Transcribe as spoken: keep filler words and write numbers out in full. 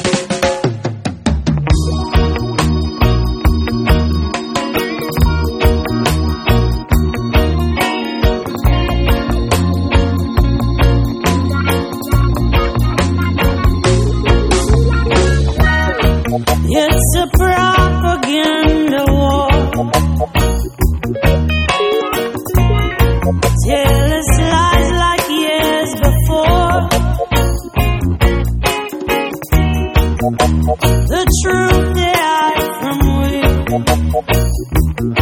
It's a propaganda war. Tell us lies like years before. The truth they hide from we.